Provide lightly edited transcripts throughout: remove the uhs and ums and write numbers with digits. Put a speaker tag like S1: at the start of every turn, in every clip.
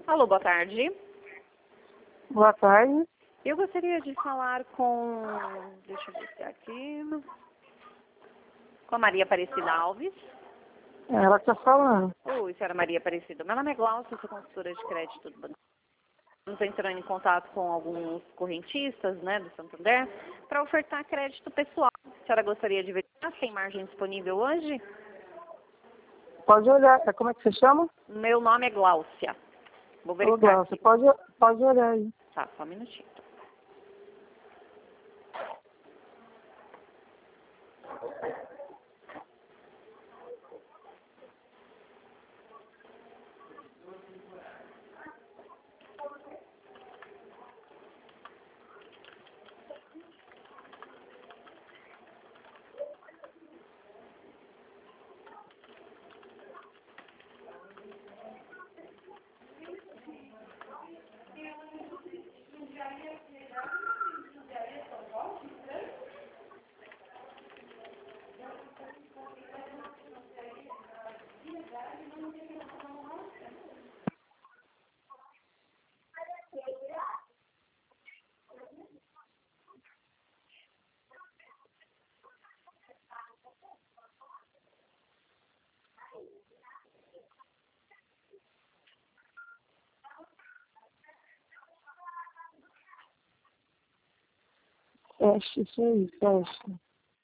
S1: Alô, boa tarde.
S2: Boa tarde.
S1: Eu gostaria de falar com... Deixa eu ver se é aqui. Com a Maria Aparecida Alves.
S2: Ela está falando.
S1: Oi, senhora Maria Aparecida. Meu nome é Glaucia, sou consultora de crédito do banco. Estamos entrando em contato com alguns correntistas, né, do Santander, para ofertar crédito pessoal. A senhora gostaria de verificar se tem margem disponível hoje?
S2: Pode olhar. Como é que você chama?
S1: Meu nome é Glaucia. Vou
S2: Ô,
S1: verificar
S2: Glaucia,
S1: aqui.
S2: pode olhar aí.
S1: Tá, só um minutinho.
S2: Fecha isso aí, fecha.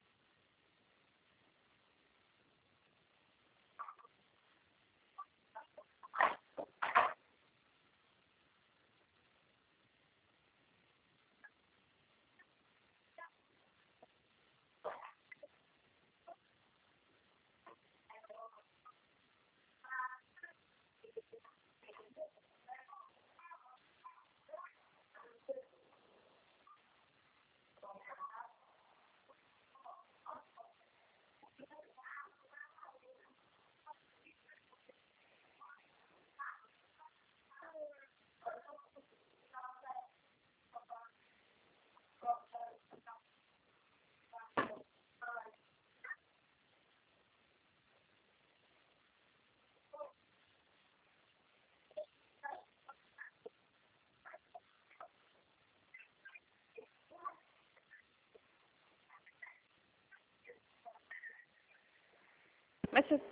S1: Mas você...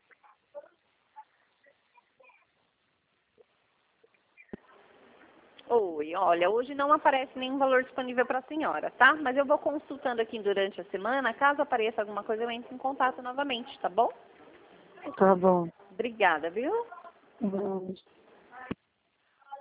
S1: Oi, olha, hoje não aparece nenhum valor disponível para a senhora, tá? Mas eu vou consultando aqui durante a semana. Caso apareça alguma coisa, eu entro em contato novamente, tá bom?
S2: Tá bom.
S1: Obrigada, viu?
S2: Vamos.